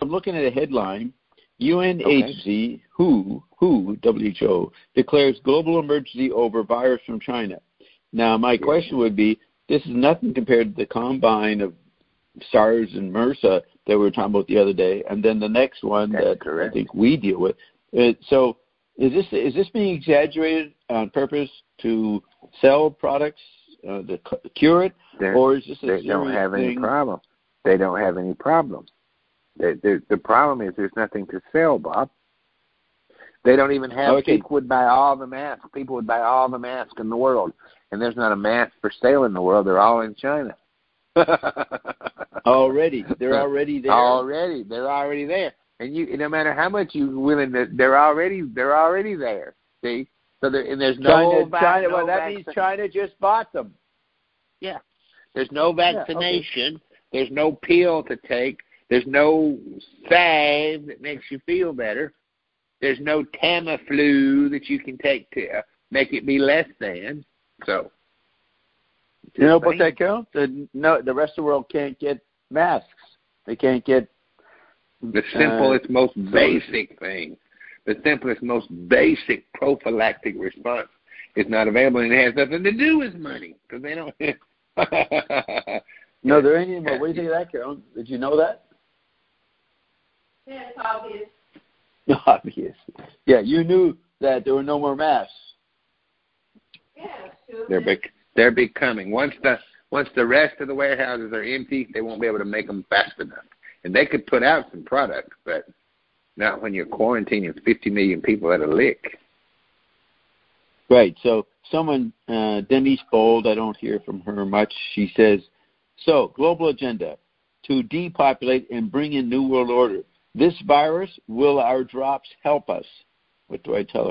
I'm looking at a headline. UNHC, WHO, declares global emergency over virus from China. Now, my question would be, this is nothing compared to the combine of SARS and MRSA that we were talking about the other day, and then the next one that I think we deal with. So is this being exaggerated on purpose to sell products, to cure it, or is this a serious thing? They don't have any problem. They don't have any problem. The problem is there's nothing to sell, Bob. They don't even have, people would buy all the masks. People would buy all the masks in the world, and there's not a mask for sale in the world. They're all in China. Already. They're already there. They're already there. And no matter how much you're willing to, they're already there. See? So there's no China. Well, that means China just bought them. Yeah. There's no vaccination. Yeah, There's no pill to take. There's no salve that makes you feel better. There's no Tamiflu that you can take to make it be less than. So, you know what that counts? The rest of the world can't get masks. They can't get the simplest, most basic thing. The simplest, most basic prophylactic response is not available, and it has nothing to do with money because they don't. No, there ain't any more. What do you think of that, Carol? Did you know that? Yeah, it's obvious. Obvious. Yeah, you knew that there were no more masks. Yeah, sure. They're becoming. Once the rest of the warehouses are empty, they won't be able to make them fast enough. And they could put out some product, but not when you're quarantining 50 million people at a lick. Right. So someone, Denise Bold, I don't hear from her much. She says, so global agenda to depopulate and bring in new world order. This virus, will our drops help us? What do I tell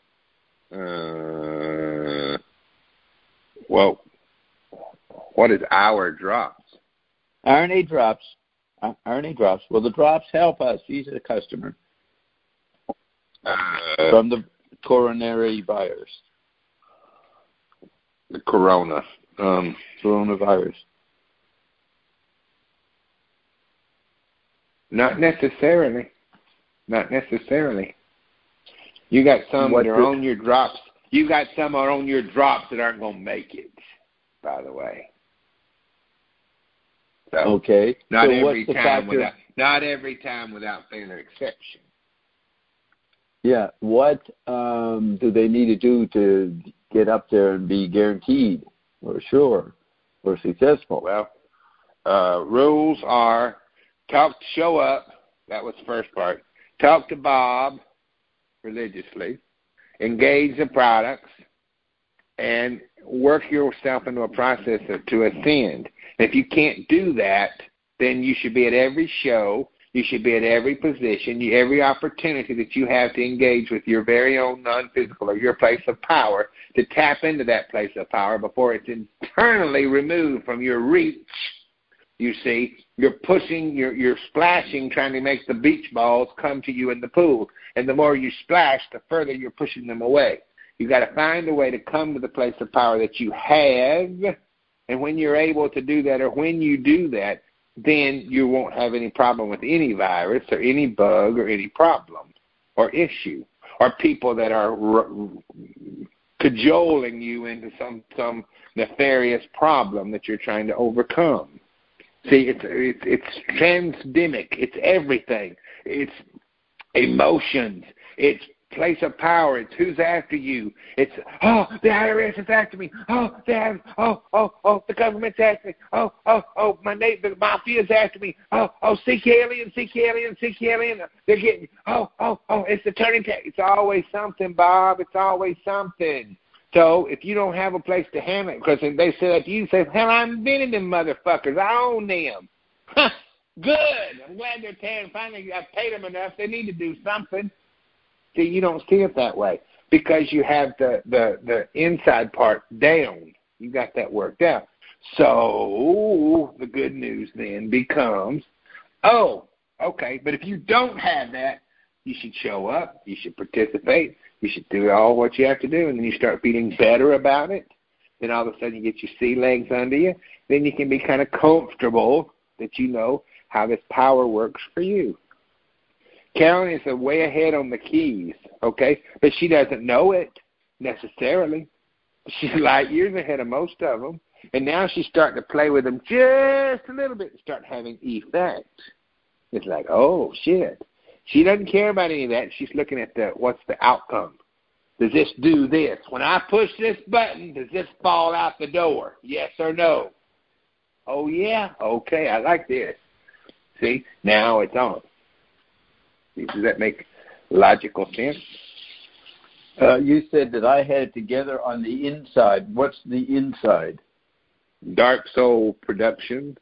her? Well, what is our drops? RNA drops. RNA drops. Will the drops help us? She's a customer. From the coronary virus. The coronavirus. Not necessarily. You got some that are on your drops. You got some are on your drops that aren't going to make it, by the way. So, okay. Not every time without failure exception. Yeah. What do they need to do to get up there and be guaranteed or sure or successful? Well, rules are show up. That was the first part. Talk to Bob religiously. Engage the products. And work yourself into a process to ascend. If you can't do that, then you should be at every show. You should be at every position, every opportunity that you have to engage with your very own non-physical or your place of power to tap into that place of power before it's internally removed from your reach. You see, you're pushing, you're splashing, trying to make the beach balls come to you in the pool. And the more you splash, the further you're pushing them away. You've got to find a way to come to the place of power that you have. And when you're able to do that, or when you do that, then you won't have any problem with any virus or any bug or any problem or issue or people that are cajoling you into some nefarious problem that you're trying to overcome. See, it's transdemic. It's everything. It's emotions. It's place of power. It's who's after you. It's, the IRS is after me. The government's after me. My neighbor, the mafia's after me. Seek alien. They're getting, it's the turning point. It's always something, Bob. It's always something. So if you don't have a place to handle it, because they say that to you, say, hell, I invented them motherfuckers. I own them. Good. I'm glad they're tearing. Finally, I've paid them enough. They need to do something. See, you don't see it that way because you have the inside part down. You got that worked out. So the good news then becomes, okay, but if you don't have that, you should show up. You should participate. You should do all what you have to do, and then you start feeling better about it. Then all of a sudden you get your sea legs under you. Then you can be kind of comfortable that you know how this power works for you. Carolyn is way ahead on the keys, okay? But she doesn't know it necessarily. She's light years ahead of most of them. And now she's starting to play with them just a little bit and start having effect. It's like, oh, shit. She doesn't care about any of that. She's looking at what's the outcome. Does this do this? When I push this button, does this fall out the door? Yes or no? Oh, yeah? Okay, I like this. See? Now it's on. Does that make logical sense? You said that I had it together on the inside. What's the inside? Dark Soul Productions.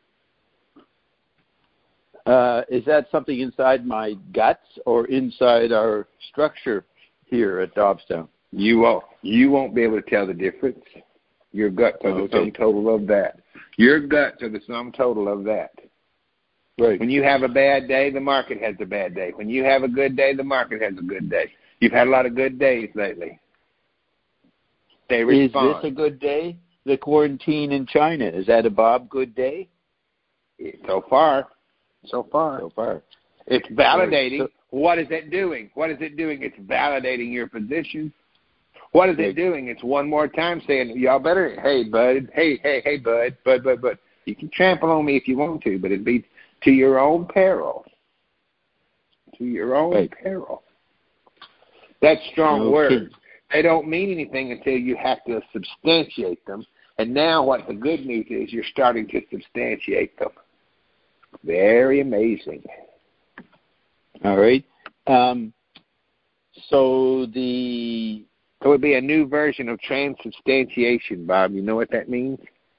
Is that something inside my guts or inside our structure here at Dobbstown? You won't be able to tell the difference. Your guts are the sum total of that. Your guts are the sum total of that. Right. When you have a bad day, the market has a bad day. When you have a good day, the market has a good day. You've had a lot of good days lately. They respond. Is this a good day? The quarantine in China, is that a Bob good day? So far. It's validating. So, what is it doing? It's validating your position. What is it doing? It's one more time saying, y'all better, hey, bud, hey, bud. You can trample on me if you want to, but it'd be to your own peril. To your own peril. That's strong words. They don't mean anything until you have to substantiate them. And now what the good news is, you're starting to substantiate them. Very amazing. All right. So it would be a new version of transubstantiation, Bob. You know what that means?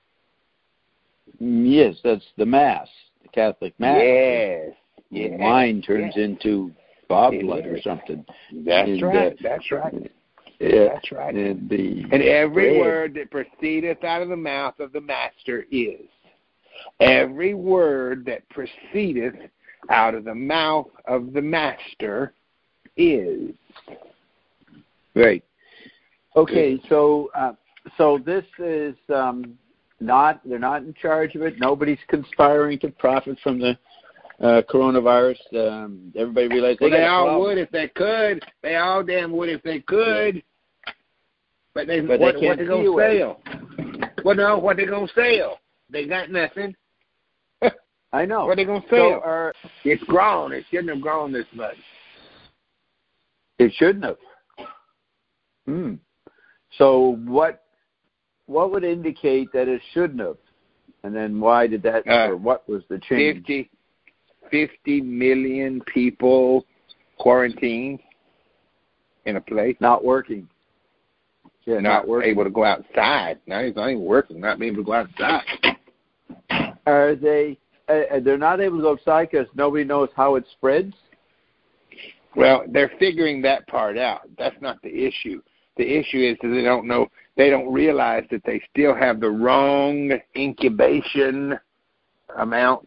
Yes, that's the Mass, the Catholic Mass. Yes. Wine turns into Bob blood or something. That's right. Yeah. That's right. And every word that proceedeth out of the mouth of the Master is. Every word that proceedeth out of the mouth of the Master is. Right. Okay, so this is they're not in charge of it. Nobody's conspiring to profit from the coronavirus. Everybody realizes they all would if they could. They all damn would if they could. But what they gonna sell? Well, no, what they gonna sell? They got nothing. I know. What they gonna sell? It's grown. It shouldn't have grown this much. It shouldn't have. So what would indicate that it shouldn't have? And then why did that, or what was the change? 50 million people quarantined in a place. Not working. Yeah, not working. Able to go outside. Now he's not even working, not being able to go outside. Are they, they're not able to go outside because nobody knows how it spreads? Well, they're figuring that part out. That's not the issue. The issue is that they don't know, they don't realize that they still have the wrong incubation amount.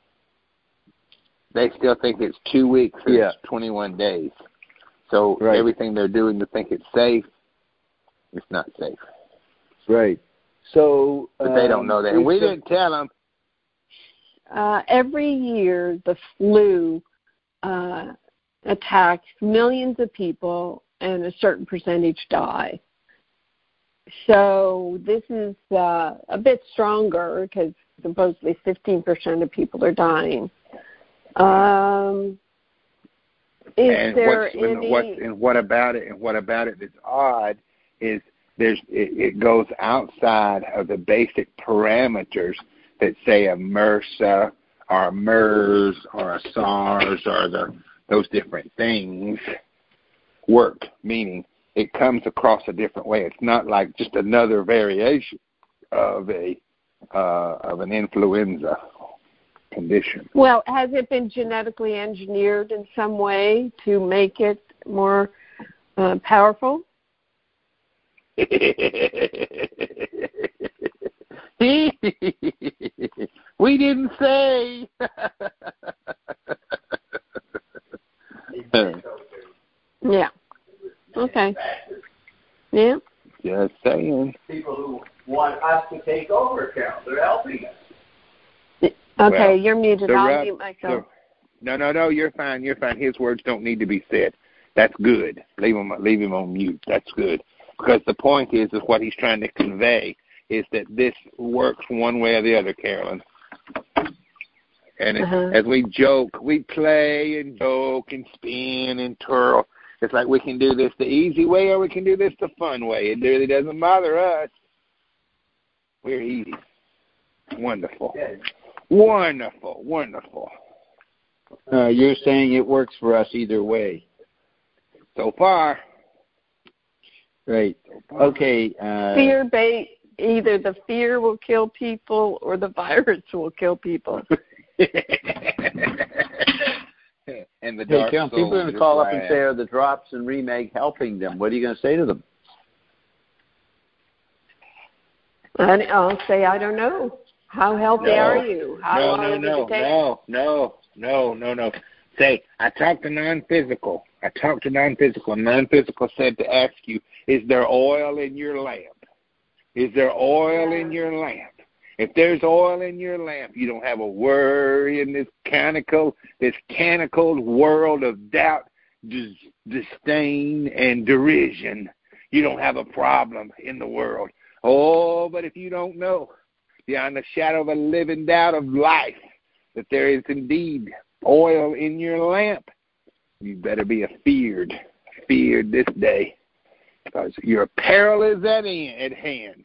They still think it's 2 weeks or it's 21 days. So everything they're doing to think it's safe, it's not safe. Right. So, but they don't know that. And we didn't tell them. Every year, the flu attacks millions of people, and a certain percentage die. So this is a bit stronger because supposedly 15% of people are dying. What about it that's odd is it goes outside of the basic parameters that say a MRSA or a MERS or a SARS or those different things work, meaning it comes across a different way. It's not like just another variation of an influenza condition. Well, has it been genetically engineered in some way to make it more powerful? We didn't say. Yeah. Okay. Yeah. Just saying. People who want us to take over, Carol, they're helping us. Okay, you're muted. I'll mute myself. No. You're fine. His words don't need to be said. That's good. Leave him on mute. That's good. Because the point is what he's trying to convey is that this works one way or the other, Carolyn. And as we joke, we play and joke and spin and twirl. It's like we can do this the easy way or we can do this the fun way. It really doesn't bother us. We're easy. Wonderful. Wonderful. You're saying it works for us either way. So far. Right. Okay. Fear-based. Either the fear will kill people or the virus will kill people. And the dark soul people are going to call up and say, are the drops and remake helping them? What are you going to say to them? And I'll say, I don't know. How healthy are you? How long does it take? No. Say, I talked to non-physical. And non-physical said to ask you, is there oil in your lamp? Is there oil in your lamp? If there's oil in your lamp, you don't have a worry in this canonical world of doubt, disdain, and derision. You don't have a problem in the world. Oh, but if you don't know, beyond the shadow of a living doubt of life, that there is indeed oil in your lamp, you better be feared this day, because your peril is at hand.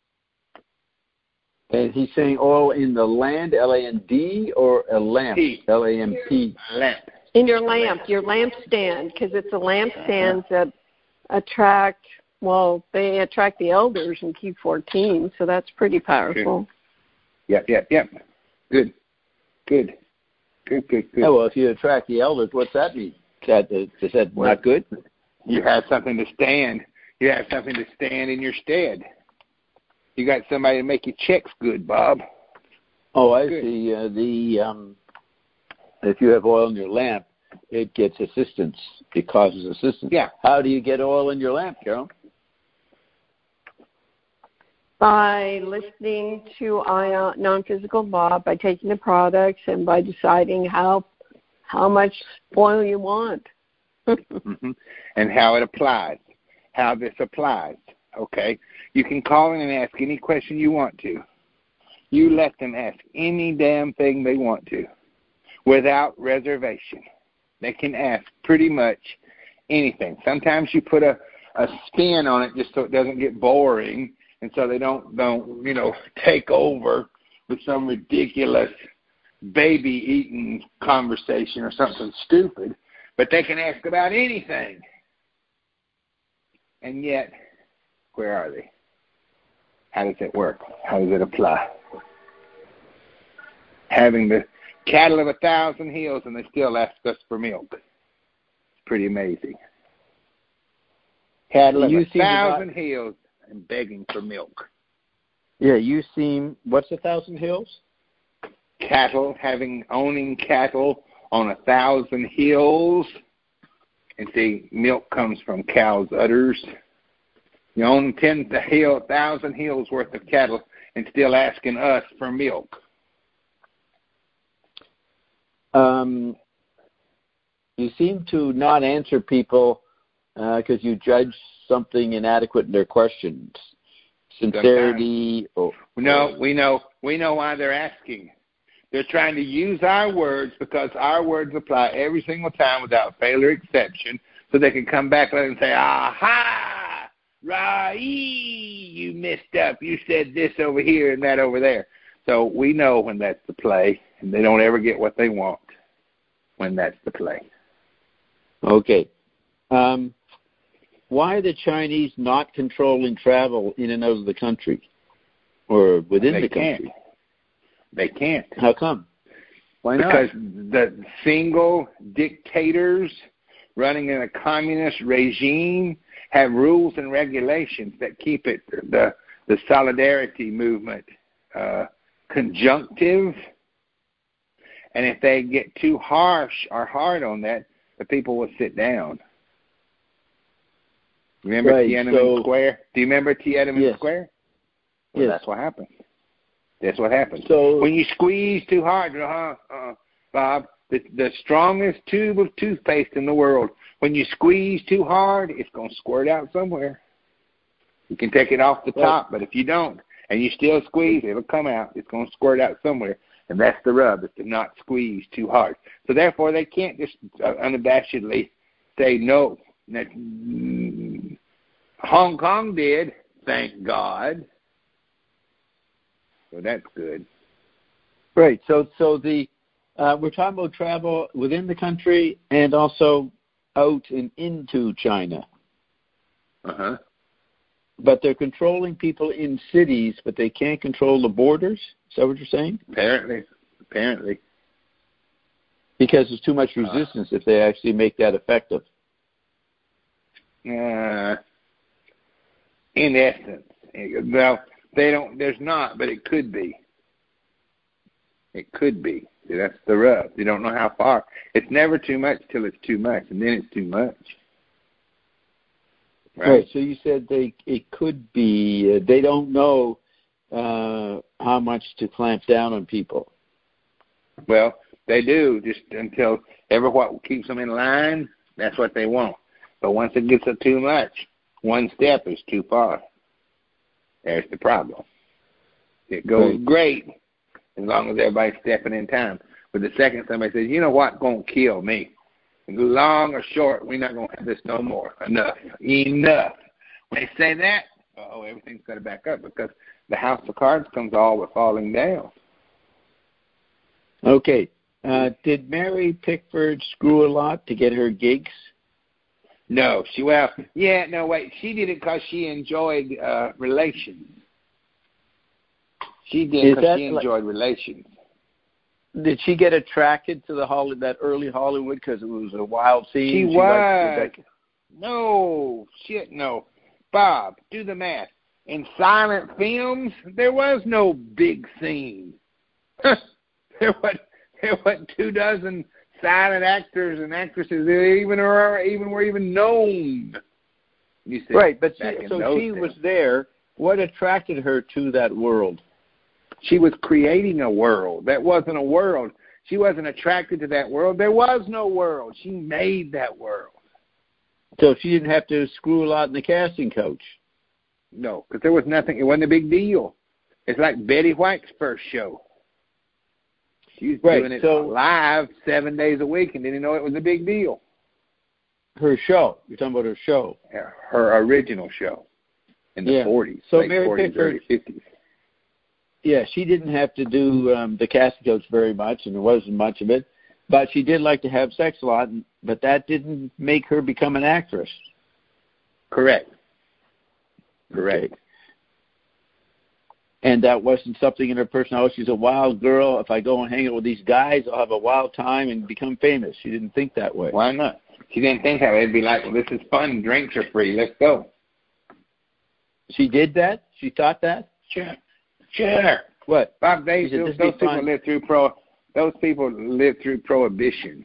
And he's saying oil in the land, L-A-N-D, or a lamp, L-A-M-P? Lamp. In your lampstand, because it's the lampstands that attract, they attract the elders in Q14, so that's pretty powerful. Yep. Good. Oh, well, if you attract the elders, what's that mean? Is that not good? You have something to stand. You have something to stand in your stead. You got somebody to make your checks good, Bob. Oh, I see. If you have oil in your lamp, it gets assistance. It causes assistance. Yeah. How do you get oil in your lamp, Carol? By listening to Non-Physical Bob, by taking the products, and by deciding how much oil you want. Mm-hmm. And how it applies, how this applies. Okay? You can call in and ask any question you want to. You let them ask any damn thing they want to without reservation. They can ask pretty much anything. Sometimes you put a spin on it just so it doesn't get boring and so they don't take over with some ridiculous baby-eating conversation or something stupid. But they can ask about anything. And yet, where are they? How does it work? How does it apply? Having the cattle of 1,000 hills and they still ask us for milk. It's pretty amazing. Cattle of 1,000 hills and begging for milk. Yeah, what's 1,000 hills? Owning cattle on 1,000 hills. And see, milk comes from cows' udders. You own 1,000 hills worth of cattle and still asking us for milk. You seem to not answer people because you judge something inadequate in their questions. Sincerity. No, we know why they're asking. They're trying to use our words because our words apply every single time without fail or exception, so they can come back and say, aha, Rai, you messed up. You said this over here and that over there. So we know when that's the play, and they don't ever get what they want when that's the play. Okay. Why are the Chinese not controlling travel in and out of the country or within the country? They can't. How come? Why not? Because the single dictators running in a communist regime have rules and regulations that keep it the solidarity movement conjunctive. And if they get too harsh or hard on that, the people will sit down. Remember Tiananmen Square? Do you remember Tiananmen Square? Well, that's what happened. That's what happens. So when you squeeze too hard, Bob, the strongest tube of toothpaste in the world. When you squeeze too hard, it's going to squirt out somewhere. You can take it off the top, but if you don't, and you still squeeze, it'll come out. It's going to squirt out somewhere. And that's the rub, is to not squeeze too hard. So therefore, they can't just unabashedly say no. Hong Kong did, thank God. So that's good. Right. So the we're talking about travel within the country and also out and into China. Uh-huh. But they're controlling people in cities, but they can't control the borders? Is that what you're saying? Apparently. Because there's too much resistance if they actually make that effective. In essence. Well, they don't, there's not, but it could be. It could be. See, that's the rub. You don't know how far. It's never too much till it's too much, and then it's too much. Right. So you said it could be. They don't know how much to clamp down on people. Well, they do, just until what keeps them in line, that's what they want. But once it gets up too much, one step is too far. There's the problem. It goes great as long as everybody's stepping in time. But the second somebody says, you know what, going to kill me. Long or short, we're not going to have this no more. Enough. When they say that, everything's got to back up because the house of cards comes all with falling down. Okay. Did Mary Pickford screw a lot to get her gigs? No. She did it because she enjoyed relations. She did because she enjoyed relations. Did she get attracted to that early Hollywood because it was a wild scene? She was. No. Bob, do the math. In silent films, there was no big scene. There wasn't 24 silent actors and actresses that were even known. You see, right, but she was there. What attracted her to that world? She was creating a world. That wasn't a world. She wasn't attracted to that world. There was no world. She made that world. So she didn't have to screw a lot in the casting coach? No, because there was nothing. It wasn't a big deal. It's like Betty White's first show. She was doing it live 7 days a week and didn't know it was a big deal. Her show. You're talking about her show. Her original show in the 40s, so late Mary 40s, Pickford, early 50s. Yeah, she didn't have to do the casting coach very much, and there wasn't much of it. But she did like to have sex a lot, but that didn't make her become an actress. Correct. Okay. And that wasn't something in her personality. She's a wild girl. If I go and hang out with these guys, I'll have a wild time and become famous. She didn't think that way. Why not? She didn't think that way. It'd be like, well, this is fun. Drinks are free. Let's go. She did that? She thought that? Sure. What? Bob, those people lived through Prohibition.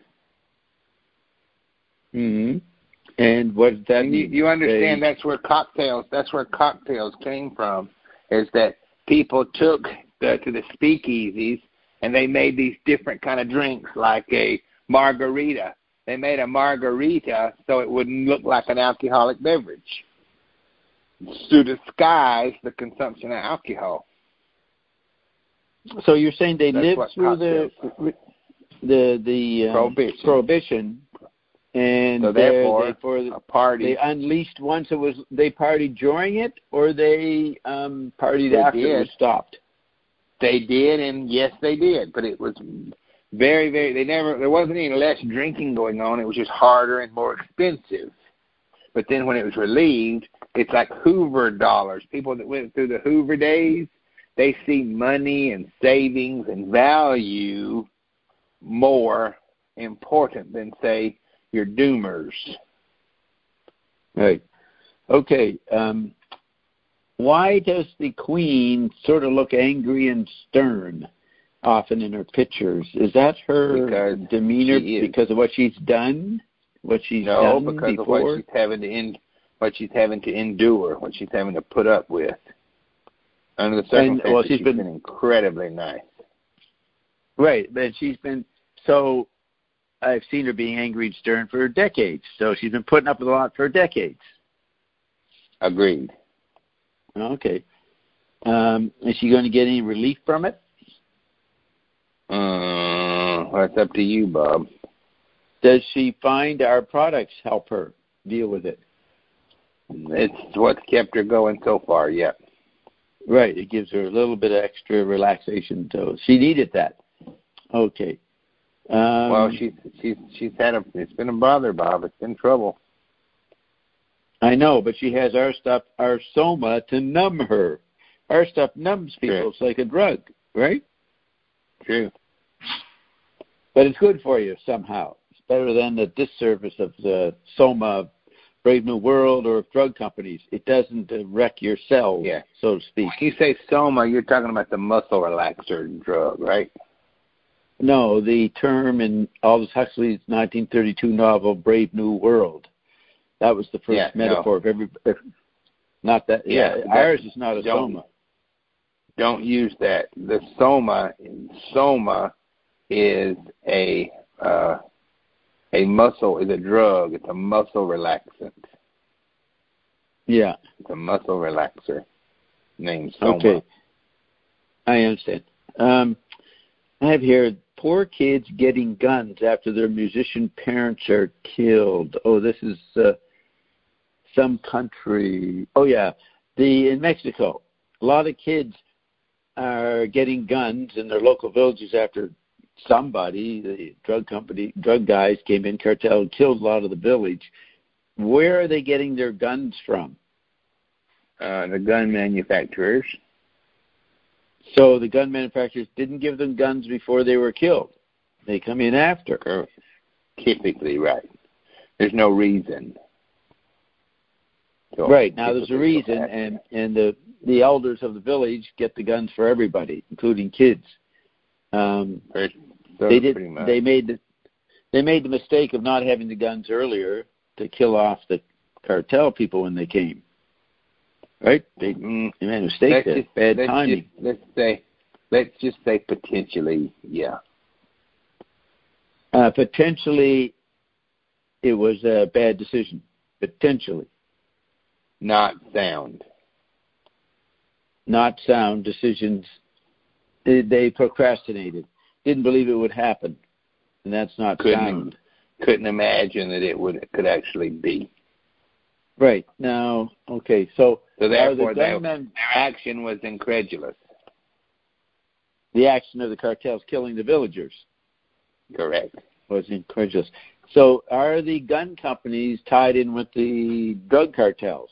Mm-hmm. And what does that mean? You understand that's where cocktails came from, is that people took to the speakeasies and they made these different kind of drinks, like a margarita. They made a margarita so it wouldn't look like an alcoholic beverage, to disguise the consumption of alcohol. So you're saying they lived through the Prohibition, and so therefore a party. They unleashed once it was. They partied during it, or they partied after it was stopped. They did, and yes, they did. But it was very, very. There wasn't any less drinking going on. It was just harder and more expensive. But then when it was relieved, it's like Hoover dollars. People that went through the Hoover days, they see money and savings and value more important than, say, your doomers. Right. Okay. Why does the Queen sort of look angry and stern often in her pictures? Is that her demeanor because of what she's done? What she's done because before? of what she's having to endure, what she's having to put up with. Under the circumstances, she's been incredibly nice. Right, but she's been so. I've seen her being angry and stern for decades. So she's been putting up with a lot for decades. Agreed. Okay. Is she going to get any relief from it? That's up to you, Bob. Does she find our products help her deal with it? It's what's kept her going so far, yeah. Right. It gives her a little bit of extra relaxation. So she needed that. Okay. Well, she's had it's been a bother, Bob. It's been trouble. I know, but she has our stuff, our Soma, to numb her. Our stuff numbs people. True. It's like a drug, right? True. But it's good for you somehow. It's better than the disservice of the Soma, Brave New World, or drug companies. It doesn't wreck your cells, so to speak. When you say Soma, you're talking about the muscle relaxer drug, right? No, the term in Aldous Huxley's 1932 novel, Brave New World. That was the first metaphor of every. Not that. Yeah, ours is not a Soma. Don't use that. The Soma is a muscle, is a drug. It's a muscle relaxant. Yeah. It's a muscle relaxer named Soma. Okay. I understand. I have here, poor kids getting guns after their musician parents are killed. Oh, this is some country. Oh, yeah. In Mexico, a lot of kids are getting guns in their local villages after somebody, the drug guys came in, cartel, and killed a lot of the village. Where are they getting their guns from? The gun manufacturers. So the gun manufacturers didn't give them guns before they were killed. They come in after. Typically, right. There's no reason. So right. Now there's a reason, and the elders of the village get the guns for everybody, including kids. They made the mistake of not having the guns earlier to kill off the cartel people when they came. Right? They made a mistake there. Bad timing. Let's just say potentially, yeah. Potentially, it was a bad decision. Potentially. Not sound. Not sound decisions. They procrastinated. Didn't believe it would happen. And that's not sound. Couldn't imagine that it could actually be. Right. Now, okay, so therefore their action was incredulous. The action of the cartels killing the villagers. Correct. Was incredulous. So are the gun companies tied in with the drug cartels?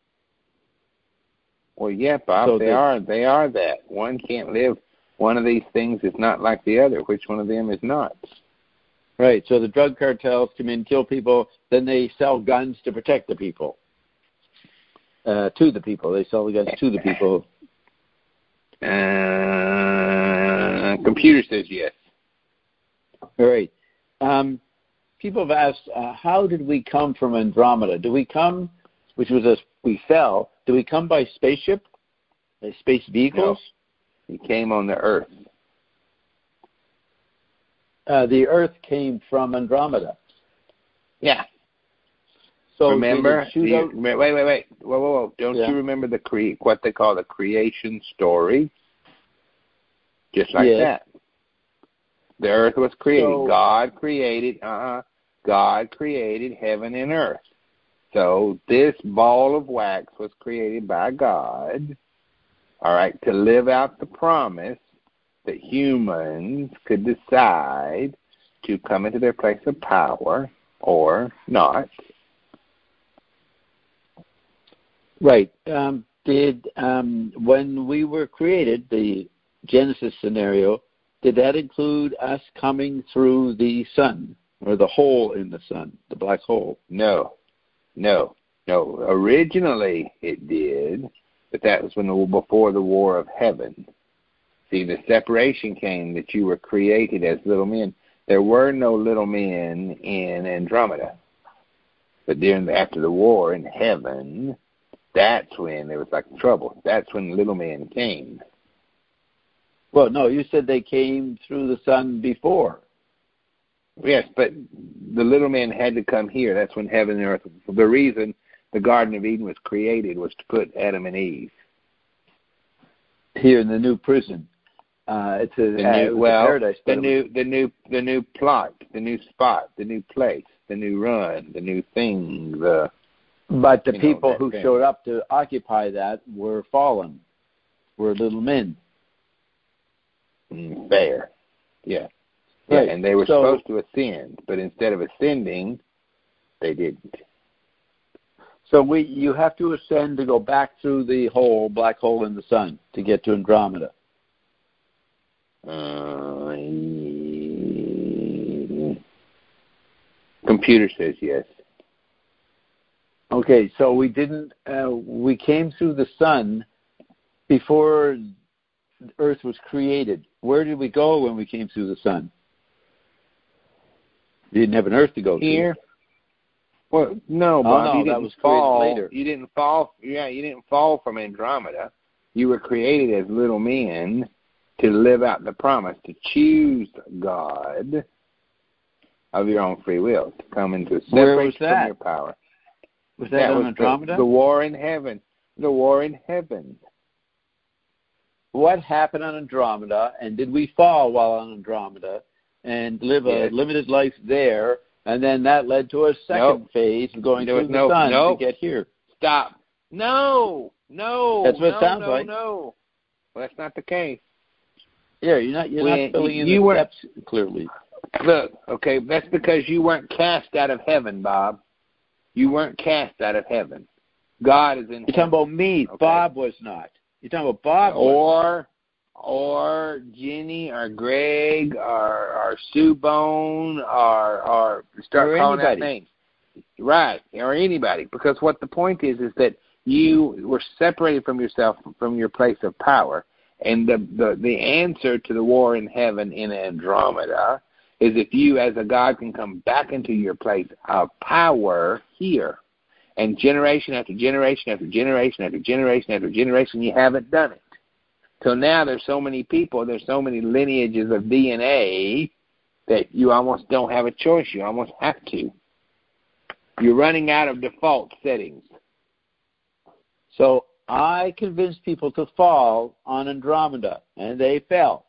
Well, yeah, Bob, so they are that. One can't live. One of these things is not like the other. Which one of them is not? Right. So the drug cartels come in, kill people, then they sell guns to protect the people. To the people. They sell the guns to the people. Computer says yes. All right. People have asked, how did we come from Andromeda? Do we come, which was we fell, do we come by spaceship? By space vehicles? No. We came on the Earth. The Earth came from Andromeda. Yeah. So remember? Wait. Whoa. Don't you remember what they call the creation story? Just like that. The Earth was created. So, God created heaven and earth. So this ball of wax was created by God, all right, to live out the promise that humans could decide to come into their place of power or not. Right. When we were created, the Genesis scenario, did that include us coming through the sun or the hole in the sun, the black hole? No. Originally it did, but that was before the War of Heaven. See, the separation came that you were created as little men. There were no little men in Andromeda. But after the war in heaven, that's when there was like trouble. That's when little men came. Well, no, you said they came through the sun before. Yes, but the little man had to come here. That's when heaven and earth. The reason the Garden of Eden was created was to put Adam and Eve here in the new prison. It's a paradise. The new plot, the new spot, the new place, the new run, the new thing. But the people who showed up to occupy that were fallen, were little men. Fair, yeah. Yeah, right. And they were supposed to ascend, but instead of ascending, they didn't. So you have to ascend to go back through the black hole in the sun to get to Andromeda. Computer says yes. Okay, so we didn't. We came through the sun before Earth was created. Where did we go when we came through the sun? You didn't have an Earth to go here. Well, no, Bob. No, you that was didn't fall later. You didn't fall. Yeah, you didn't fall from Andromeda. You were created as little men to live out the promise, to choose God of your own free will, to come into separation from your power. Was that on Andromeda? The war in heaven. The war in heaven. What happened on Andromeda, and did we fall while on Andromeda and live a limited life there, and then that led to a second phase of going through the sun to get here? Stop. No. That's what it sounds like. No. Well, that's not the case. Yeah, you're not filling in the steps clearly. Look, okay, that's because you weren't cast out of heaven, Bob. You weren't cast out of heaven. God is in heaven. You're talking about me. Okay. Bob was not. You're talking about Bob or Jenny or Greg or Sue Bone or start calling out names. Right, or anybody. Because what the point is that you were separated from yourself, from your place of power. And the answer to the war in heaven in Andromeda is if you as a God can come back into your place of power here. And generation after generation after generation after generation after generation, you haven't done it. So now there's so many people, there's so many lineages of DNA that you almost don't have a choice. You almost have to. You're running out of default settings. So I convinced people to fall on Andromeda, and they fell.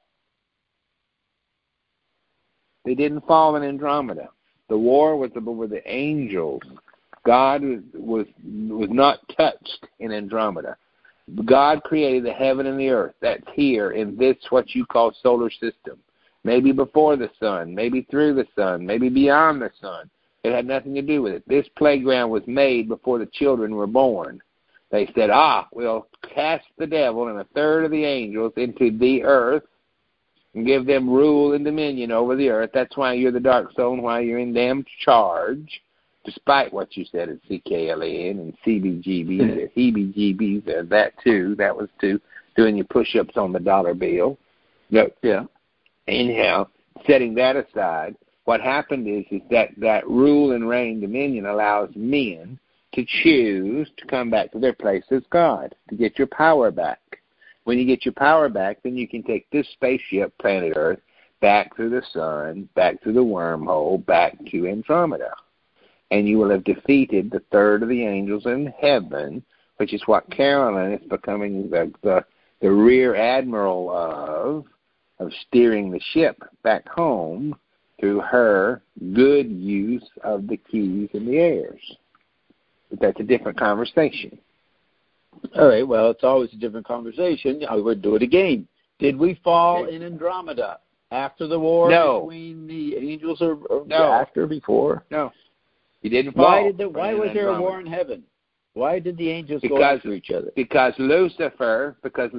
They didn't fall in Andromeda. The war was with the angels. God was not touched in Andromeda. God created the heaven and the earth. That's here in this, what you call solar system. Maybe before the sun, maybe through the sun, maybe beyond the sun. It had nothing to do with it. This playground was made before the children were born. They said, we'll cast the devil and a third of the angels into the earth and give them rule and dominion over the earth. That's why you're the dark soul and why you're in damn charge, despite what you said at CKLN and CBGBs and heebie-jeebies and that too. That was too, doing your push-ups on the dollar bill. Yeah. Anyhow, setting that aside, what happened is that rule and reign dominion allows men to choose to come back to their place as God, to get your power back. When you get your power back, then you can take this spaceship, planet Earth, back through the sun, back through the wormhole, back to Andromeda. And you will have defeated the third of the angels in heaven, which is what Carolyn is becoming the rear admiral of steering the ship back home through her good use of the keys and the airs. But that's a different conversation. All right, well, it's always a different conversation. I would do it again. Did we fall in Andromeda after the war between the angels or after, before? No. You didn't fall. Why was there a war in heaven? Why did the angels go after each other? Because Lucifer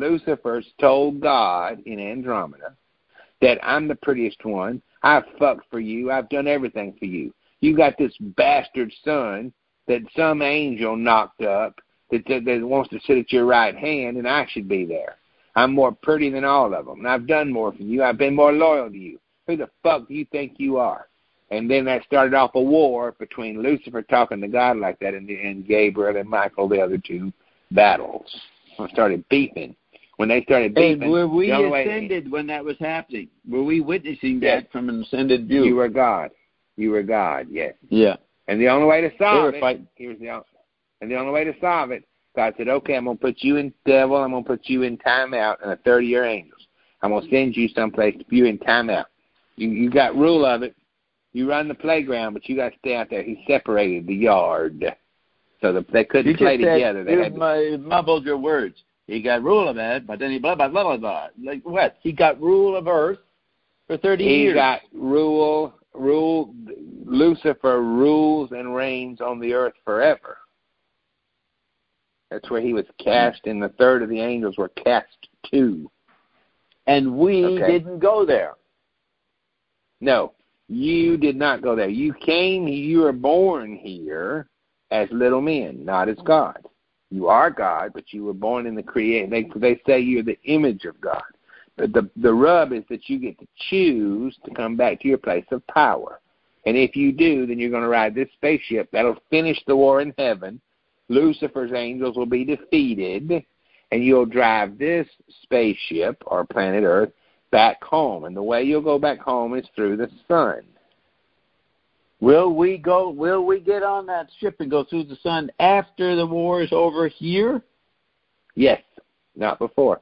told God in Andromeda that I'm the prettiest one. I've fucked for you. I've done everything for you. You got this bastard son that some angel knocked up that wants to sit at your right hand, and I should be there. I'm more pretty than all of them, and I've done more for you. I've been more loyal to you. Who the fuck do you think you are? And then that started off a war between Lucifer talking to God like that and Gabriel and Michael, the other two battles. Started beefing. When they started beefing... And were we ascended when that was happening? Were we witnessing that from an ascended view? You were God. You were God, yes. Yeah. And the only way to solve it, fighting. And the only way to solve it, God said, okay, I'm going to put you in devil, I'm going to put you in timeout and a 30-year angels. I'm going to send you someplace to put you in timeout. You got rule of it. You run the playground, but you got to stay out there. He separated the yard so that they couldn't play together. They had mumbled your words. He got rule of it, but then he blah, blah, blah, blah, blah. Like what? He got rule of earth for 30 years. He got rule. Lucifer rules and reigns on the earth forever. That's where he was cast, and the third of the angels were cast to. And we didn't go there. No, you did not go there. You were born here as little men, not as God. You are God, but you were born in the creation. They say you're the image of God. But the rub is that you get to choose to come back to your place of power. And if you do, then you're going to ride this spaceship. That'll finish the war in heaven. Lucifer's angels will be defeated, and you'll drive this spaceship, or planet Earth, back home. And the way you'll go back home is through the sun. Will we get on that ship and go through the sun after the war is over here? Yes, not before.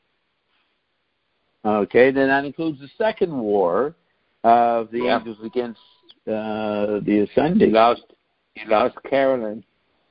Okay, then that includes the second war of the angels against the ascending. You lost Carolyn.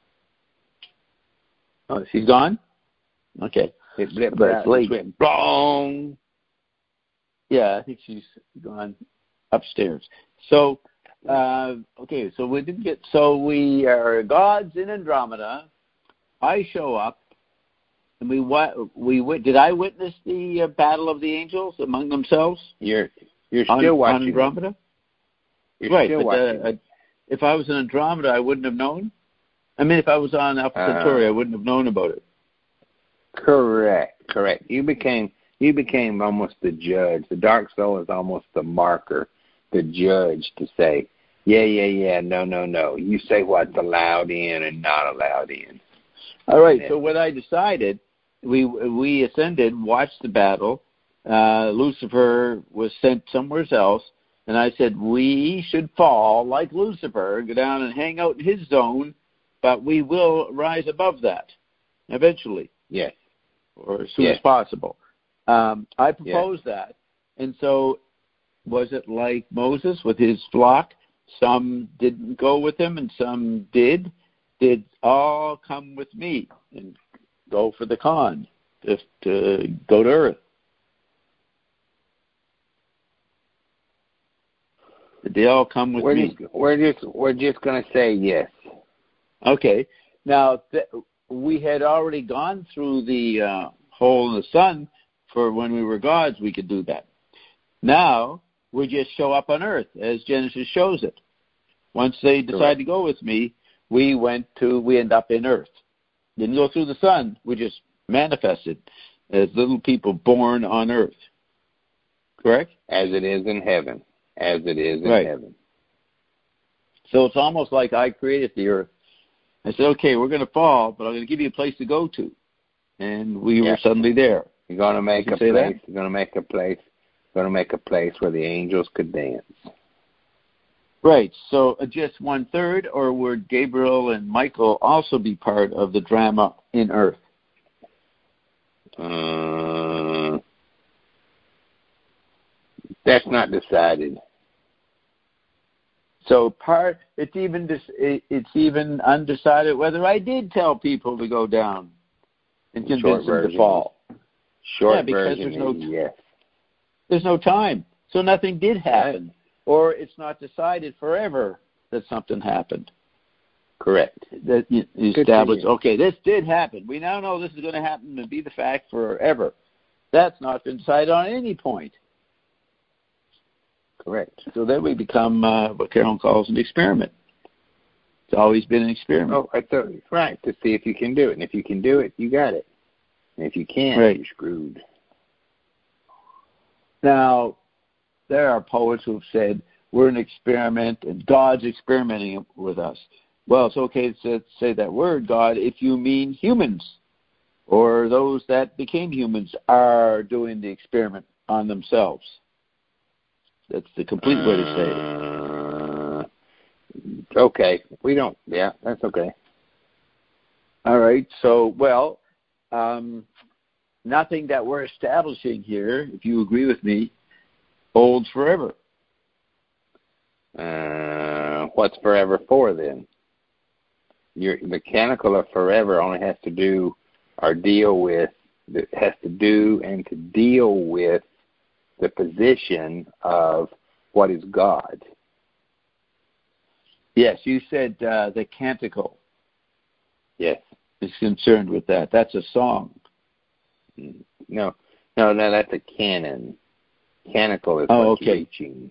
Oh, she's gone? Okay. It blipped but out. It's late. It went blong. Yeah, I think she's gone upstairs. So, okay, so we are gods in Andromeda. I show up, and did I witness the battle of the angels among themselves? You're still watching on Andromeda. You're right, still but watching. If I was in Andromeda, I wouldn't have known. I mean, if I was on Alpha Centauri, I wouldn't have known about it. Correct. You became almost the judge. The dark soul is almost the marker, the judge to say, yeah, no. You say what's allowed in and not allowed in. All right. So what I decided, we ascended, watched the battle. Lucifer was sent somewhere else, and I said we should fall like Lucifer, go down and hang out in his zone, but we will rise above that eventually. Yes. Or as soon as possible. I proposed that. And so was it like Moses with his flock? Some didn't go with him and some did. Did all come with me and go for the con, just to go to Earth? Did they all come with me? We're just going to say yes. Okay. Now, we had already gone through the hole in the sun. For when we were gods, we could do that. Now, we just show up on Earth, as Genesis shows it. Once they decide to go with me, we end up in Earth. Didn't go through the sun. We just manifested as little people born on Earth. Correct? As it is in heaven. As it is in heaven. So it's almost like I created the Earth. I said, okay, we're going to fall, but I'm going to give you a place to go to. And we were suddenly there. You're going to make a place. You're going to make a place. Going to make a place where the angels could dance. Right. So just 1/3, or would Gabriel and Michael also be part of the drama in Earth? That's not decided. So it's even undecided whether I did tell people to go down and convince them to fall. Because there's no time. So nothing did happen. Or it's not decided forever that something happened. Correct. That you establish, okay, this did happen. We now know this is going to happen and be the fact forever. That's not been decided on any point. Correct. So then we become what Carolyn calls an experiment. It's always been an experiment. Oh, right, to see if you can do it. And if you can do it, you got it. And if you can't, you're screwed. Now, there are poets who have said, we're an experiment and God's experimenting with us. Well, it's okay to say that word, God, if you mean humans, or those that became humans are doing the experiment on themselves. That's the complete way to say it. Okay. We don't. Yeah, that's okay. All right. So, well, nothing that we're establishing here, if you agree with me, holds forever. What's forever for then? Your mechanical of forever only has to do or deal with, has to do and to deal with the position of what is God. Yes, you said the canticle. Yes. Is concerned with that. That's a song. No, that's a canon. Canticle is reaching.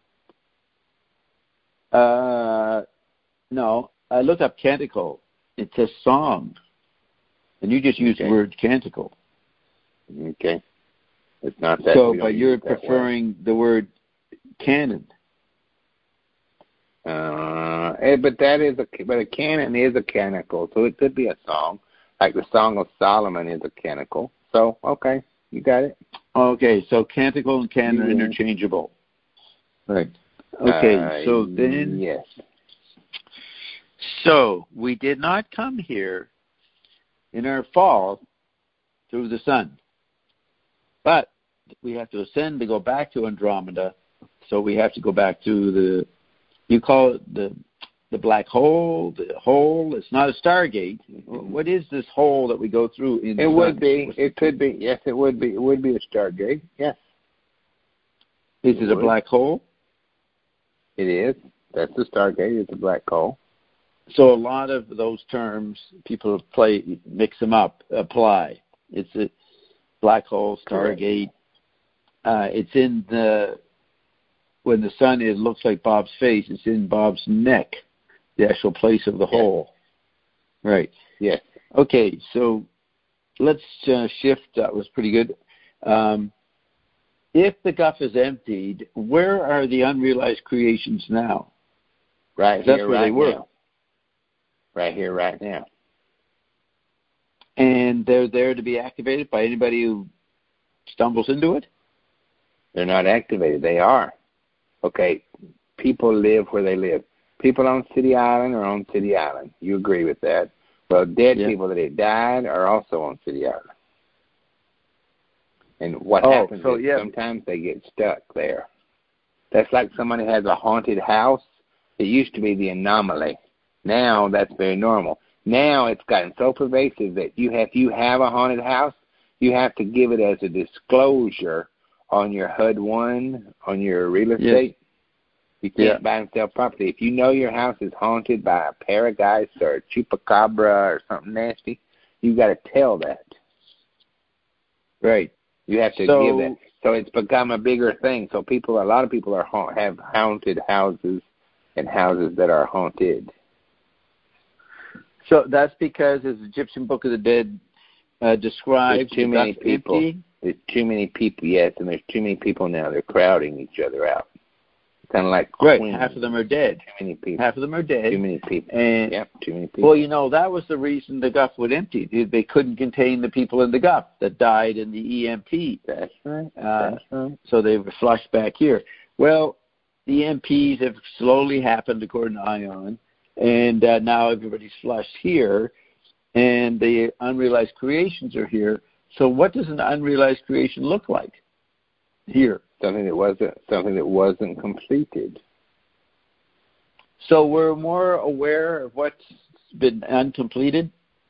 No, I looked up canticle. It's a song. And you just used the word canticle. Okay. It's not that. So, but you're preferring the word canon. But a canon is a canticle, so it could be a song. Like the Song of Solomon is a canticle. So, okay, you got it. Okay, so canticle and canon are interchangeable. Right. Okay, so then... Yes. So, we did not come here in our fall through the sun. But we have to ascend to go back to Andromeda. So we have to go back to you call it the black hole, the hole. It's not a Stargate. What is this hole that we go through in the sun? It would be. It could be. Yes, it would be. It would be a Stargate. Yes. Is it a black hole? It is. That's the Stargate. It's a black hole. So a lot of those terms, people mix them up, apply. It's a black hole, Stargate. It's in when the sun looks like Bob's face, it's in Bob's neck, the actual place of the hole. Right. Yes. Okay, so let's shift. That was pretty good. If the Guff is emptied, where are the unrealized creations now? Right That's here, where right they were. now. Right here, right now. And they're there to be activated by anybody who stumbles into it? They're not activated. They are. Okay, people live where they live. People on City Island are on City Island. You agree with that. Well, dead people that had died are also on City Island. And what happens is sometimes they get stuck there. That's like somebody has a haunted house. It used to be the anomaly. Now that's very normal. Now it's gotten so pervasive that if you have a haunted house, you have to give it as a disclosure on your HUD-1, on your real estate. You can't buy and sell property. If you know your house is haunted by a paradise or a chupacabra or something nasty, you got to tell that. Right. You have to give that. So it's become a bigger thing. So a lot of people have haunted houses and houses that are haunted. So that's because, as the Egyptian Book of the Dead describes, there's too many people. Empty. There's too many people, yes, and there's too many people now. They're crowding each other out. Kind of like Queens. Half of them are dead. Too many people. Half of them are dead. Too many people. And, too many people. Well, that was the reason the Guff would empty. They couldn't contain the people in the Guff that died in the EMP. That's right. That's right. So they were flushed back here. Well, the EMPs have slowly happened according to ION, and now everybody's flushed here, and the unrealized creations are here. So what does an unrealized creation look like here? Something that wasn't completed. So we're more aware of what's been uncompleted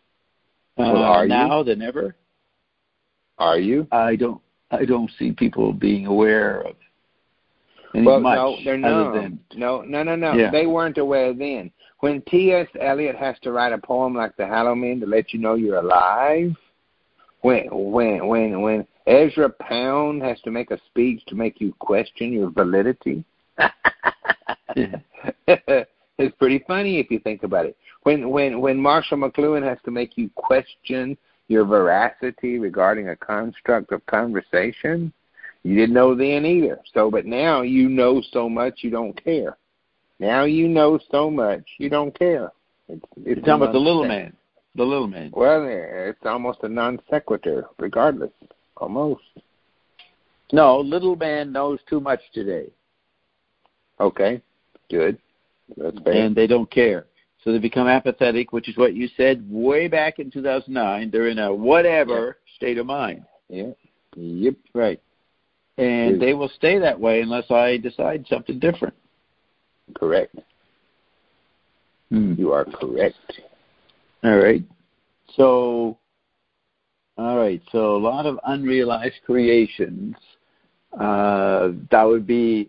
now than ever. Are you? I don't see people being aware of much. No, they're not. No. Yeah. They weren't aware then. When T.S. Eliot has to write a poem like The Hollow Men to let you know you're alive, when Ezra Pound has to make a speech to make you question your validity, it's pretty funny if you think about it. When Marshall McLuhan has to make you question your veracity regarding a construct of conversation, you didn't know then either. But now you know so much you don't care. Now you know so much you don't care. You're talking about the little man. The little man. Well, it's almost a non sequitur, regardless. Almost. No, little man knows too much today. Okay, good. and they don't care. So they become apathetic, which is what you said way back in 2009. They're in a whatever state of mind. Yeah. Yep. Right. And they will stay that way unless I decide something different. Correct. You are correct. All right. So a lot of unrealized creations. That would be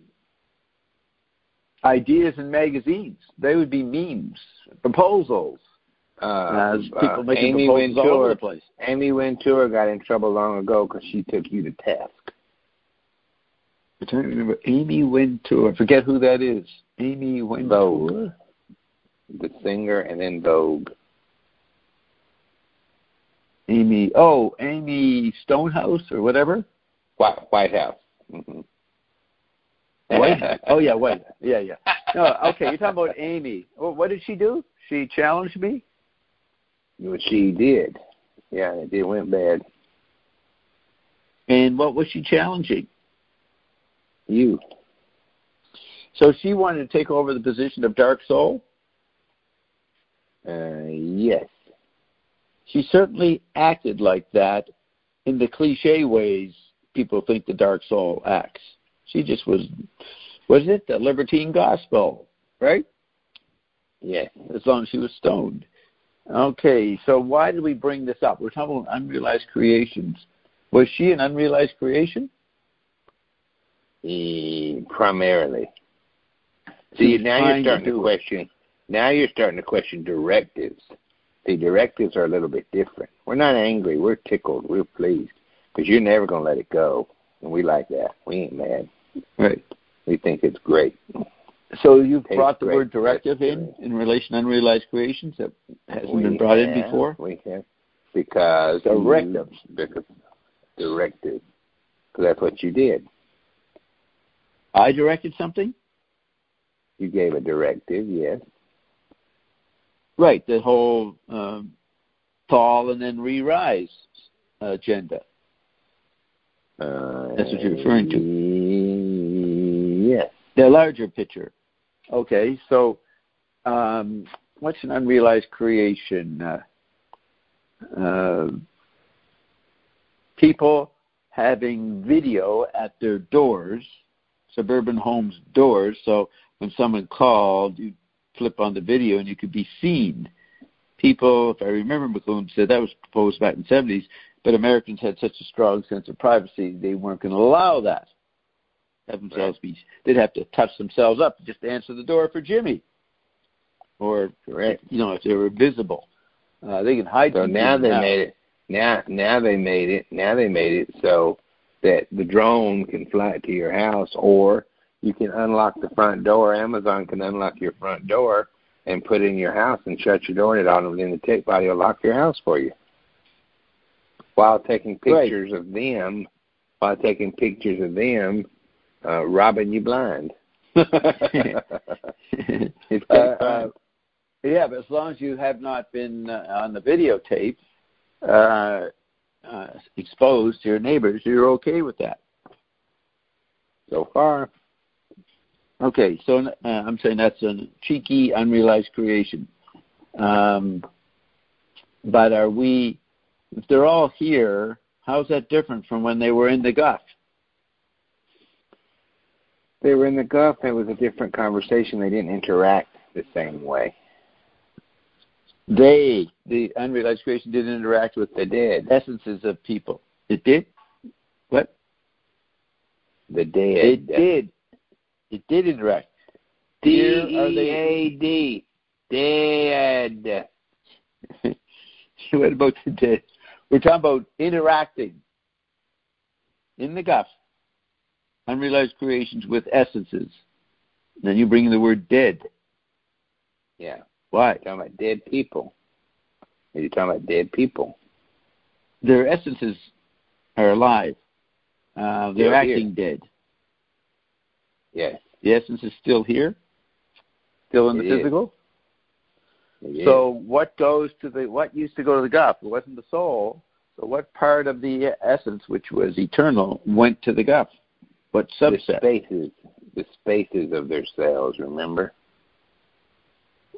ideas in magazines. They would be memes, proposals. People making proposals all over the place. Amy Ventura got in trouble long ago because she took you to task. I'm trying to remember Amy Ventura. Forget who that is. Amy Ventura. Vogue. The singer, and then Vogue. Amy Stonehouse or whatever? White House. Mm-hmm. White? Oh, yeah, White. Yeah. No, okay, you're talking about Amy. Well, what did she do? She challenged me? Well, she did. Yeah, it went bad. And what was she challenging? You. So she wanted to take over the position of Dark Soul? Yes. She certainly acted like that in the cliche ways people think the Dark Soul acts. She just was it the libertine gospel, right? Yes. As long as she was stoned. Okay, so why did we bring this up? We're talking about unrealized creations. Was she an unrealized creation? Primarily. See, now you're starting to question directives. See, directives are a little bit different. We're not angry. We're tickled. We're pleased. Because you're never going to let it go. And we like that. We ain't mad. Right. We think it's great. So you've brought the word directive in relation to unrealized creations that hasn't been brought in before? We have. Because directives. Because that's what you did. I directed something? You gave a directive, yes. Right, the whole fall and then re-rise agenda. That's what you're referring to. Yes. The larger picture. Okay, so what's an unrealized creation? People having video at their doors, suburban homes' doors, so when someone called, you flip on the video and you could be seen. People, if I remember, McLuhan said that was proposed back in the 70s, but Americans had such a strong sense of privacy, they weren't going to allow that. Have themselves be, they'd have to touch themselves up just to answer the door for Jimmy. Or, if they were visible. They can hide. So now they made it. Now they made it so that the drone can fly to your house, or you can unlock the front door. Amazon can unlock your front door and put it in your house and shut your door, and it automatically, the tech body will lock your house for you. While taking pictures of them, robbing you blind. Yeah, but as long as you have not been on the videotape exposed to your neighbors, you're okay with that. So far. Okay, so I'm saying that's a cheeky, unrealized creation. But are we, if they're all here, how's that different from when they were in the Gulf? They were in the Gulf, it was a different conversation. They didn't interact the same way. The unrealized creation didn't interact with the dead essences of people. It did? What? The dead. It did. It did interact. D-E-A-D. Dead. What about the dead? We're talking about interacting in the Gulf. Unrealized creations with essences. Then you bring in the word dead. Yeah. Why? You're talking about dead people. You're talking about dead people. Their essences are alive. They're acting dead. Yes. The essence is still here? Still in the physical? So what used to go to the Gulf? It wasn't the soul. So what part of the essence, which was eternal, went to the Gulf? What subset? The spaces of their cells, remember?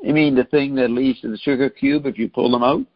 You mean the thing that leads to the sugar cube if you pull them out?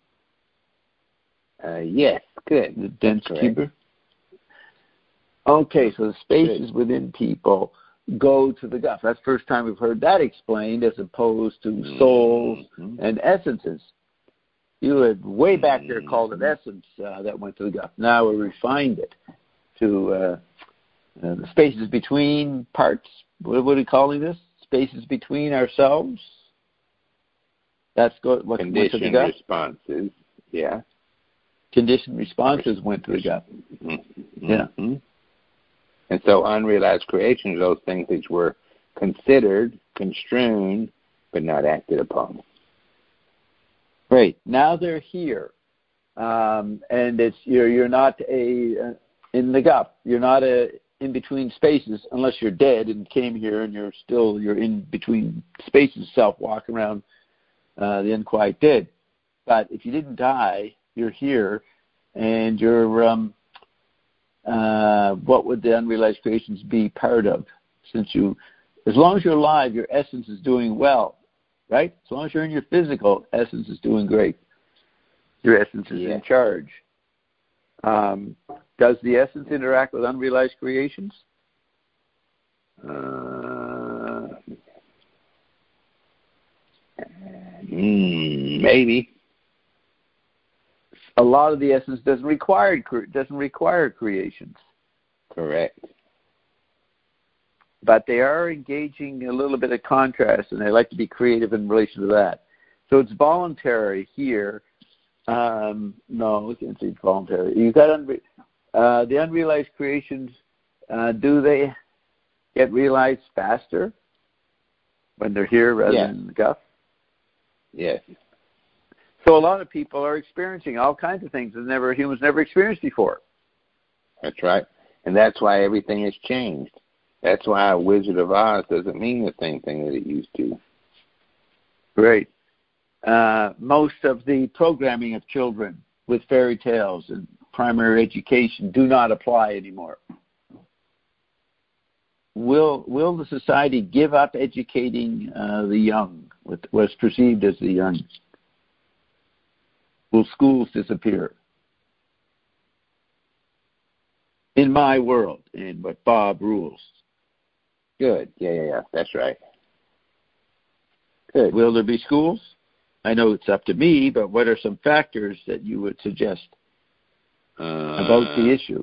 Yes, good. The dense cuber? Okay, so the spaces within people go to the gut. That's the first time we've heard that explained as opposed to souls and essences. You had way back there called it essence that went to the gut. Now we refined it to the spaces between parts. What are we calling this? Spaces between ourselves? That's what went to the gut? Responses, yeah. Conditioned responses went to the gut. Yeah. And so unrealized creations are those things which were considered, construed, but not acted upon. Great. Now they're here, and it's you're not in the gut. You're not in between spaces unless you're dead and came here and you're in between spaces, walking around the unquiet dead. But if you didn't die, you're here, and you're what would the unrealized creations be part of? As long as you're alive, your essence is doing well, right? As long as you're in your physical, essence is doing great. Your essence is in charge. Does the essence interact with unrealized creations? Maybe. A lot of the essence doesn't require creations. Correct. But they are engaging a little bit of contrast, and they like to be creative in relation to that. So it's voluntary here. No, we can't say it's voluntary. You've got the unrealized creations. Do they get realized faster when they're here rather than in the gut? Yes. So a lot of people are experiencing all kinds of things that humans never experienced before. That's right. And that's why everything has changed. That's why Wizard of Oz doesn't mean the same thing that it used to. Great. Most of the programming of children with fairy tales and primary education do not apply anymore. Will the society give up educating the young, what's perceived as the young? Will schools disappear? In my world, in what Bob rules. Good. Yeah. That's right. Good. Will there be schools? I know it's up to me, but what are some factors that you would suggest about the issue?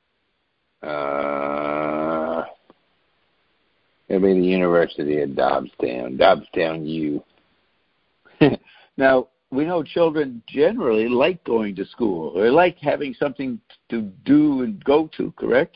It'll be the University of Dobbstown U. Now, we know children generally like going to school. They like having something to do and go to, correct?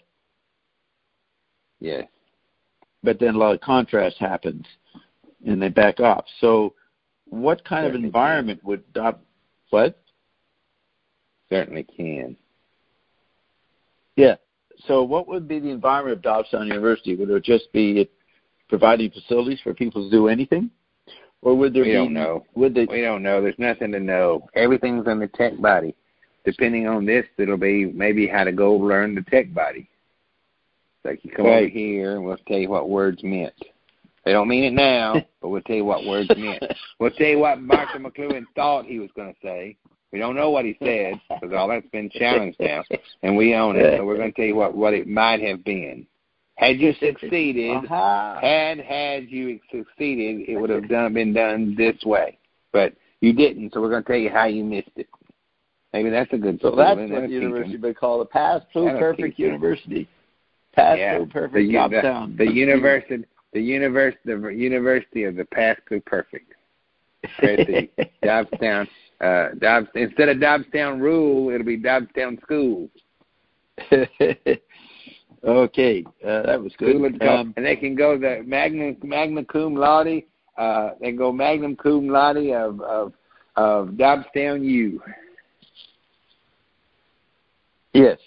Yes. But then a lot of contrast happens, and they back off. So what kind of environment would what? Certainly can. Yeah. So what would be the environment of Dobbstown University? Would it just be providing facilities for people to do anything? Or would there We don't know. We don't know. There's nothing to know. Everything's in the tech body. Depending on this, it'll be maybe how to go learn the tech body. Like you come over here and we'll tell you what words meant. They don't mean it now, but we'll tell you what words meant. We'll tell you what Marshall McLuhan thought he was going to say. We don't know what he said because all that's been challenged now, and we own it. So we're going to tell you what it might have been. Had you succeeded, had you succeeded, it would have been done this way. But you didn't, so we're going to tell you how you missed it. Maybe that's a good. So that's what the university would call a pass-through-perfect university. Pass-through-perfect Dobbstown. The university of the pass-through-perfect. Dobbstown. Instead of Dobbstown Rule, it'll be Dobbstown School. Okay, that was good. And they can go the magna cum laude. They can go magna cum laude of Dobbstown U. Yes.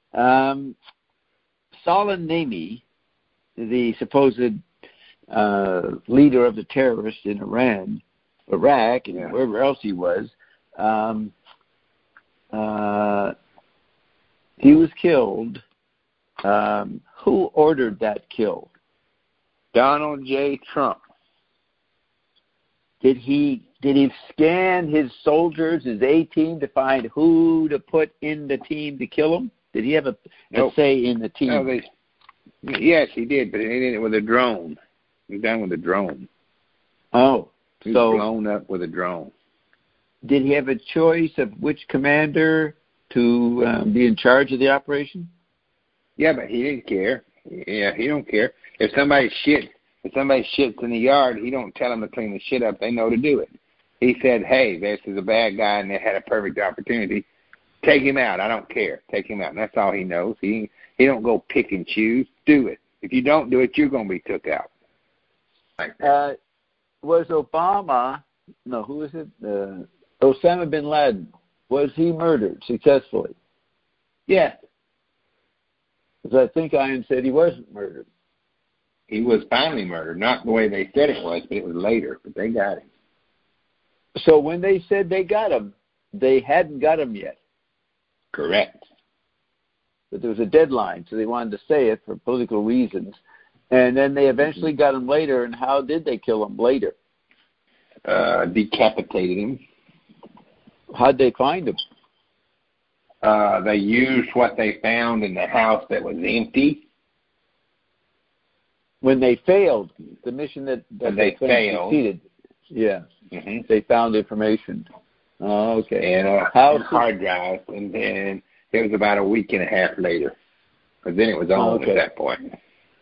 Soleimani, the supposed leader of the terrorists in Iraq, and wherever else he was, he was killed. Who ordered that kill? Donald J. Trump. Did he scan his soldiers, his A-team, to find who to put in the team to kill him? Did he have a say in the team? No, yes, he did, but he did it with a drone. He was done with a drone. Oh, he was blown up with a drone. Did he have a choice of which commander to be in charge of the operation? Yeah, but he didn't care. Yeah, he don't care. If somebody shits in the yard, he don't tell them to clean the shit up. They know to do it. He said, hey, this is a bad guy, and they had a perfect opportunity. Take him out. I don't care. Take him out. And that's all he knows. He don't go pick and choose. Do it. If you don't do it, you're going to be took out. Like that. Was Obama, no, who is it? Osama bin Laden. Was he murdered successfully? Yeah. Because I think Ian said he wasn't murdered. He was finally murdered. Not the way they said it was, but it was later. But they got him. So when they said they got him, they hadn't got him yet. Correct. But there was a deadline, so they wanted to say it for political reasons. And then they eventually got him later, and how did they kill him later? Decapitated him. How'd they find him? They used what they found in the house that was empty. When they failed, the mission that they failed. Succeeded. Yeah. Mm-hmm. They found information. Oh, okay. And hard drive, and then it was about a week and a half later. Because then it was on at that point.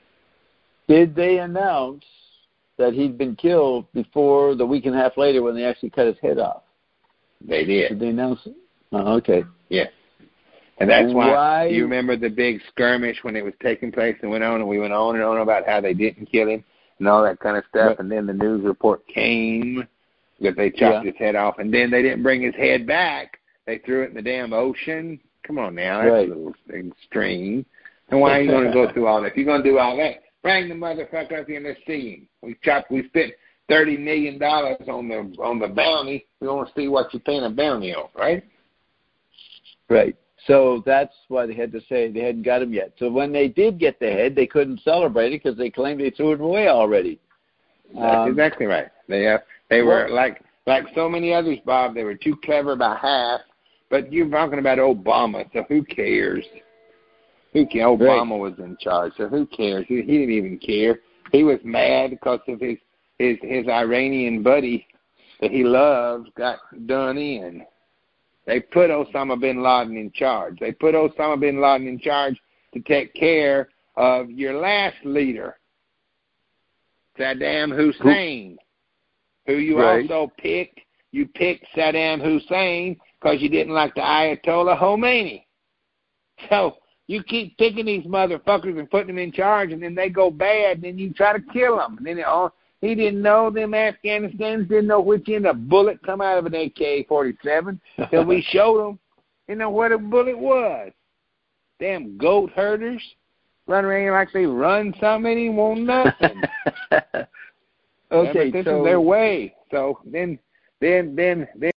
Did they announce that he'd been killed before the week and a half later when they actually cut his head off? They did. Did they announce it? Oh, okay. Yeah. And that's why you remember the big skirmish when it was taking place and went on, and we went on and on about how they didn't kill him and all that kind of stuff. Right. And then the news report came that they chopped his head off, and then they didn't bring his head back. They threw it in the damn ocean. Come on now, that's a little extreme. And why are you going to go through all that? If you're going to do all that, bring the motherfucker up here and let's see him. We spent $30 million on the bounty. We want to see what you're paying a bounty on, right? Right. So that's why they had to say they hadn't got him yet. So when they did get the head, they couldn't celebrate it because they claimed they threw it away already. That's exactly right. They were like so many others, Bob. They were too clever by half. But you're talking about Obama, so who cares? Obama was in charge, so who cares? He didn't even care. He was mad because of his Iranian buddy that he loved got done in. They put Osama bin Laden in charge. They put Osama bin Laden in charge to take care of your last leader, Saddam Hussein, who you also picked. You picked Saddam Hussein because you didn't like the Ayatollah Khomeini. So you keep picking these motherfuckers and putting them in charge, and then they go bad, and then you try to kill them. And then he didn't know, them Afghanistans didn't know which end a bullet come out of an AK-47 till we showed them, what a bullet was. Damn goat herders run around like they run something, they want nothing. Okay, this is their way. So then